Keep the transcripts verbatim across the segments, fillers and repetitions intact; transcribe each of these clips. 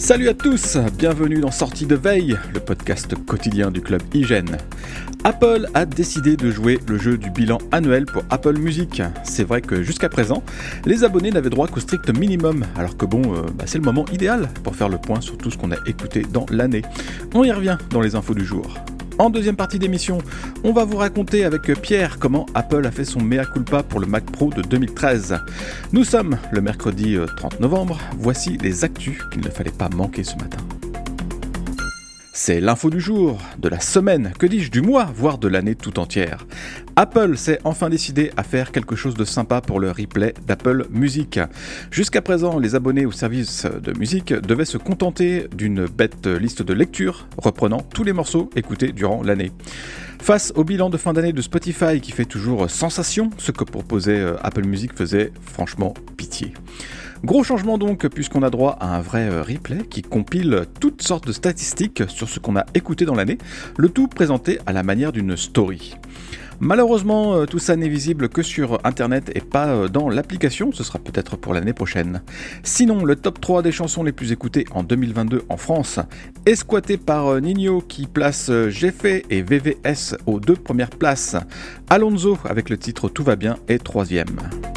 Salut à tous, bienvenue dans Sortie de Veille, le podcast quotidien du club Hygiène. Apple a décidé de jouer le jeu du bilan annuel pour Apple Music. C'est vrai que jusqu'à présent, les abonnés n'avaient droit qu'au strict minimum, alors que bon, euh, bah c'est le moment idéal pour faire le point sur tout ce qu'on a écouté dans l'année. On y revient dans les infos du jour. En deuxième partie d'émission, on va vous raconter avec Pierre comment Apple a fait son mea culpa pour le Mac Pro de deux mille treize. Nous sommes le mercredi trente novembre, voici les actus qu'il ne fallait pas manquer ce matin. C'est l'info du jour, de la semaine, que dis-je, du mois, voire de l'année tout entière. Apple s'est enfin décidé à faire quelque chose de sympa pour le replay d'Apple Music. Jusqu'à présent, les abonnés au service de musique devaient se contenter d'une bête liste de lecture reprenant tous les morceaux écoutés durant l'année. Face au bilan de fin d'année de Spotify qui fait toujours sensation, ce que proposait Apple Music faisait franchement pitié. Gros changement donc, puisqu'on a droit à un vrai replay qui compile toutes sortes de statistiques sur ce qu'on a écouté dans l'année, le tout présenté à la manière d'une story. Malheureusement, tout ça n'est visible que sur internet et pas dans l'application, ce sera peut-être pour l'année prochaine. Sinon, le top trois des chansons les plus écoutées en deux mille vingt-deux en France est squatté par Ninho qui place J'ai fait et V V S aux deux premières places. Alonso avec le titre Tout va bien est troisième.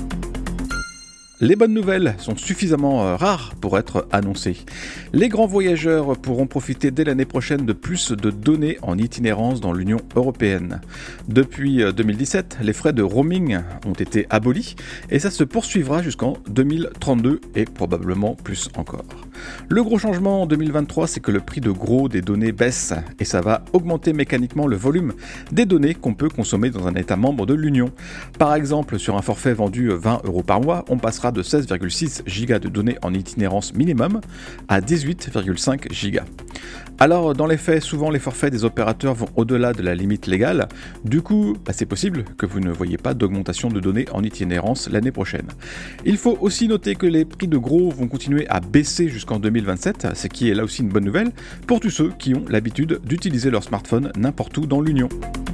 Les bonnes nouvelles sont suffisamment rares pour être annoncées. Les grands voyageurs pourront profiter dès l'année prochaine de plus de données en itinérance dans l'Union européenne. Depuis deux mille dix-sept, les frais de roaming ont été abolis et ça se poursuivra jusqu'en deux mille trente-deux et probablement plus encore. Le gros changement en deux mille vingt-trois, c'est que le prix de gros des données baisse et ça va augmenter mécaniquement le volume des données qu'on peut consommer dans un État membre de l'Union. Par exemple, sur un forfait vendu vingt euros par mois, on passera de seize virgule six gigas de données en itinérance minimum à dix-huit virgule cinq gigas. Alors, dans les faits, souvent les forfaits des opérateurs vont au-delà de la limite légale. Du coup, bah, c'est possible que vous ne voyez pas d'augmentation de données en itinérance l'année prochaine. Il faut aussi noter que les prix de gros vont continuer à baisser jusqu'en deux mille vingt-sept, ce qui est là aussi une bonne nouvelle pour tous ceux qui ont l'habitude d'utiliser leur smartphone n'importe où dans l'Union.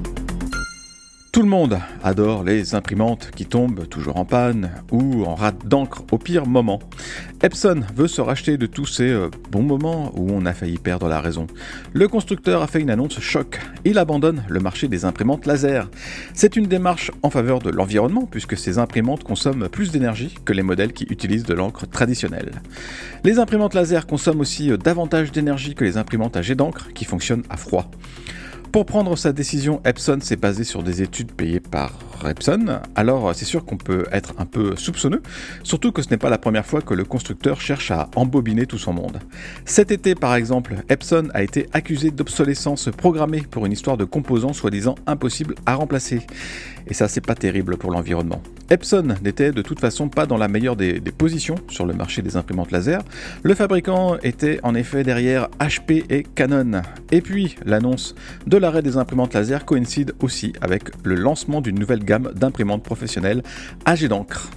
Tout le monde adore les imprimantes qui tombent toujours en panne ou en rate d'encre au pire moment. Epson veut se racheter de tous ces euh, bons moments où on a failli perdre la raison. Le constructeur a fait une annonce choc. Il abandonne le marché des imprimantes laser. C'est une démarche en faveur de l'environnement puisque ces imprimantes consomment plus d'énergie que les modèles qui utilisent de l'encre traditionnelle. Les imprimantes laser consomment aussi davantage d'énergie que les imprimantes à jet d'encre qui fonctionnent à froid. Pour prendre sa décision, Epson s'est basé sur des études payées par Epson, alors c'est sûr qu'on peut être un peu soupçonneux, surtout que ce n'est pas la première fois que le constructeur cherche à embobiner tout son monde. Cet été par exemple, Epson a été accusé d'obsolescence programmée pour une histoire de composants soi-disant impossibles à remplacer. Et ça c'est pas terrible pour l'environnement. Epson n'était de toute façon pas dans la meilleure des, des positions sur le marché des imprimantes laser. Le fabricant était en effet derrière H P et Canon. Et puis l'annonce de l'arrêt des imprimantes laser coïncide aussi avec le lancement d'une nouvelle gamme d'imprimantes professionnelles à jet d'encre.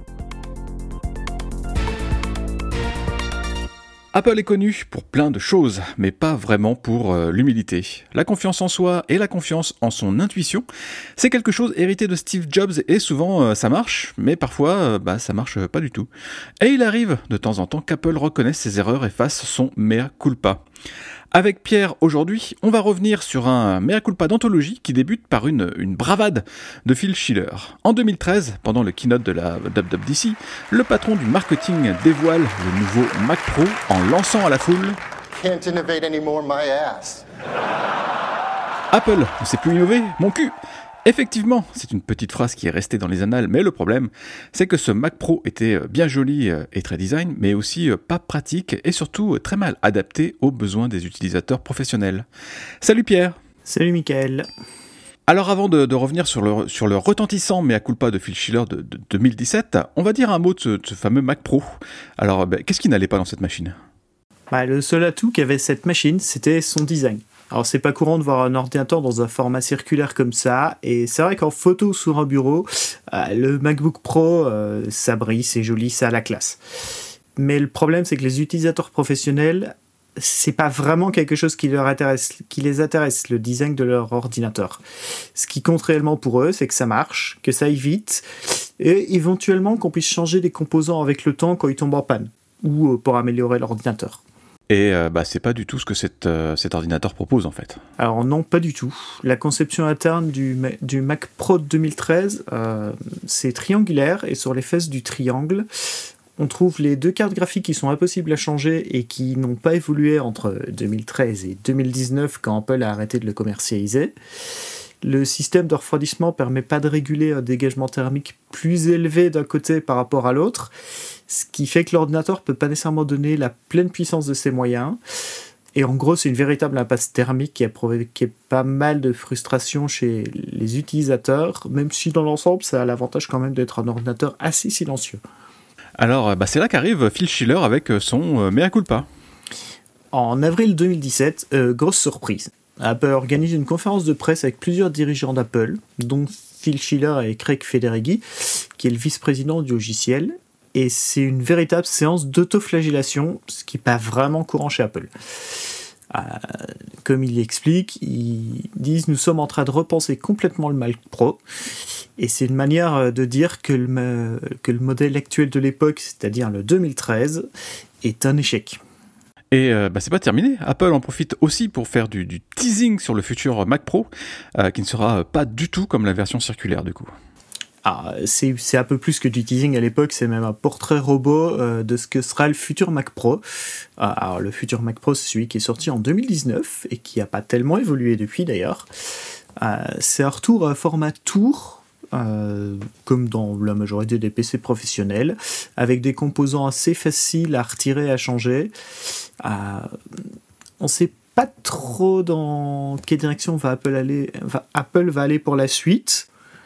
Apple est connu pour plein de choses, mais pas vraiment pour euh, l'humilité. La confiance en soi et la confiance en son intuition, c'est quelque chose hérité de Steve Jobs et souvent euh, ça marche, mais parfois euh, bah, ça marche pas du tout. Et il arrive de temps en temps qu'Apple reconnaisse ses erreurs et fasse son mea culpa. Avec Pierre, aujourd'hui, on va revenir sur un mea culpa d'anthologie qui débute par une, une bravade de Phil Schiller. En deux mille treize, pendant le keynote de la W W D C, le patron du marketing dévoile le nouveau Mac Pro en lançant à la foule Can't innovate anymore, my ass. Apple ne sait plus innover, mon cul. Effectivement, c'est une petite phrase qui est restée dans les annales, mais le problème, c'est que ce Mac Pro était bien joli et très design, mais aussi pas pratique et surtout très mal adapté aux besoins des utilisateurs professionnels. Salut Pierre. Salut Mickaël. Alors avant de, de revenir sur le, sur le retentissant mea culpa de Phil Schiller de, de deux mille dix-sept, on va dire un mot de ce, de ce fameux Mac Pro. Alors, ben, qu'est-ce qui n'allait pas dans cette machine ? Bah, le seul atout qu'avait cette machine, c'était son design. Alors c'est pas courant de voir un ordinateur dans un format circulaire comme ça, et c'est vrai qu'en photo sur un bureau, euh, le MacBook Pro, euh, ça brille, c'est joli, ça a la classe. Mais le problème, c'est que les utilisateurs professionnels, c'est pas vraiment quelque chose qui leur intéresse, qui les intéresse, le design de leur ordinateur. Ce qui compte réellement pour eux, c'est que ça marche, que ça aille vite, et éventuellement qu'on puisse changer des composants avec le temps quand ils tombent en panne, ou pour améliorer l'ordinateur. Et euh, bah, c'est pas du tout ce que cet, euh, cet ordinateur propose en fait. Alors non, pas du tout. La conception interne du, du Mac Pro de deux mille treize, euh, c'est triangulaire, et sur les fesses du triangle, on trouve les deux cartes graphiques qui sont impossibles à changer et qui n'ont pas évolué entre deux mille treize et deux mille dix-neuf quand Apple a arrêté de le commercialiser. Le système de refroidissement permet pas de réguler un dégagement thermique plus élevé d'un côté par rapport à l'autre, ce qui fait que l'ordinateur peut pas nécessairement donner la pleine puissance de ses moyens. Et en gros, c'est une véritable impasse thermique qui a provoqué pas mal de frustration chez les utilisateurs, même si dans l'ensemble, ça a l'avantage quand même d'être un ordinateur assez silencieux. Alors, bah, c'est là qu'arrive Phil Schiller avec son euh, Mea Culpa. En avril deux mille dix-sept, euh, grosse surprise. Apple organise une conférence de presse avec plusieurs dirigeants d'Apple, dont Phil Schiller et Craig Federighi, qui est le vice-président du logiciel. Et c'est une véritable séance d'autoflagellation, ce qui n'est pas vraiment courant chez Apple. Euh, comme il l'explique, ils disent « Nous sommes en train de repenser complètement le Mac Pro ». Et c'est une manière de dire que le, que le modèle actuel de l'époque, c'est-à-dire le deux mille treize, est un échec. Et euh, bah, c'est pas terminé, Apple en profite aussi pour faire du, du teasing sur le futur Mac Pro, euh, qui ne sera pas du tout comme la version circulaire du coup. Ah, c'est, c'est un peu plus que du teasing à l'époque, c'est même un portrait robot euh, de ce que sera le futur Mac Pro. Ah, alors le futur Mac Pro, c'est celui qui est sorti en deux mille dix-neuf et qui n'a pas tellement évolué depuis d'ailleurs. Euh, c'est un retour à format tour, Euh, comme dans la majorité des P C professionnels, avec des composants assez faciles à retirer et à changer. Euh, on ne sait pas trop dans quelle direction va Apple aller, va, Apple va aller pour la suite,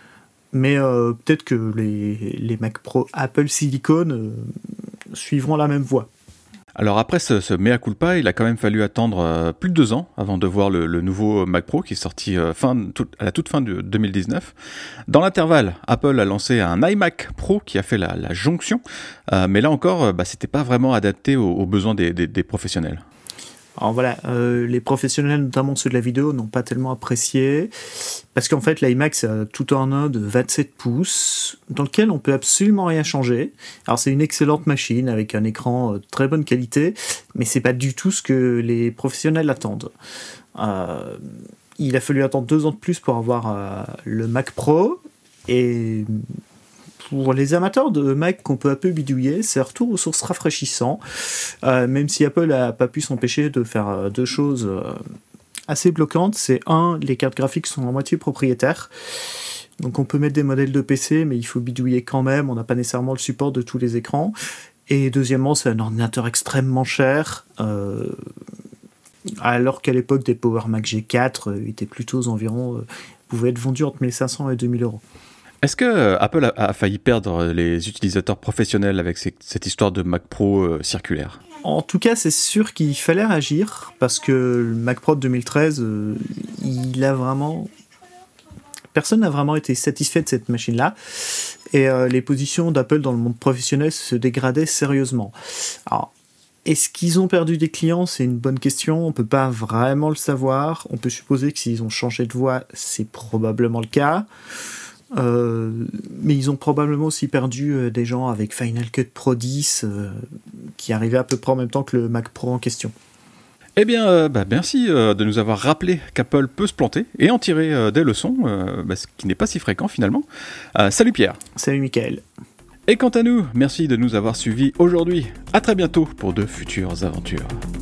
mais euh, peut-être que les, les Mac Pro Apple Silicon euh, suivront la même voie. Alors après ce, ce mea culpa, il a quand même fallu attendre euh, plus de deux ans avant de voir le, le nouveau Mac Pro qui est sorti euh, fin, tout, à la toute fin de deux mille dix-neuf. Dans l'intervalle, Apple a lancé un iMac Pro qui a fait la, la jonction, euh, mais là encore, euh, bah, c'était pas vraiment adapté aux, aux besoins des, des, des professionnels. Alors voilà, euh, les professionnels, notamment ceux de la vidéo, n'ont pas tellement apprécié, parce qu'en fait l'iMac c'est tout en un de vingt-sept pouces, dans lequel on peut absolument rien changer. Alors c'est une excellente machine avec un écran de très bonne qualité, mais c'est pas du tout ce que les professionnels attendent. Euh, il a fallu attendre deux ans de plus pour avoir euh, le Mac Pro, et pour les amateurs de Mac qu'on peut un peu bidouiller, c'est un retour aux sources rafraîchissant, euh, même si Apple n'a pas pu s'empêcher de faire euh, deux choses euh, assez bloquantes. C'est un, les cartes graphiques sont à moitié propriétaires, donc on peut mettre des modèles de P C, mais il faut bidouiller quand même, on n'a pas nécessairement le support de tous les écrans. Et deuxièmement, c'est un ordinateur extrêmement cher, euh, alors qu'à l'époque des Power Mac G quatre euh, étaient plutôt aux environs, euh, pouvaient être vendus entre mille cinq cents et deux mille euros. Est-ce que euh, Apple a, a failli perdre les utilisateurs professionnels avec ces, cette histoire de Mac Pro euh, circulaire ? En tout cas, c'est sûr qu'il fallait réagir, parce que le Mac Pro de deux mille treize, euh, il a vraiment... Personne n'a vraiment été satisfait de cette machine-là, et euh, les positions d'Apple dans le monde professionnel se dégradaient sérieusement. Alors, est-ce qu'ils ont perdu des clients ? C'est une bonne question, on ne peut pas vraiment le savoir. On peut supposer que s'ils ont changé de voie, c'est probablement le cas. Euh, mais ils ont probablement aussi perdu euh, des gens avec Final Cut Pro dix euh, qui arrivaient à peu près en même temps que le Mac Pro en question. Eh bien, euh, bah, merci euh, de nous avoir rappelé qu'Apple peut se planter et en tirer euh, des leçons, euh, bah, ce qui n'est pas si fréquent finalement. Euh, salut Pierre. Salut Mickaël. Et quant à nous, merci de nous avoir suivis aujourd'hui. À très bientôt pour de futures aventures.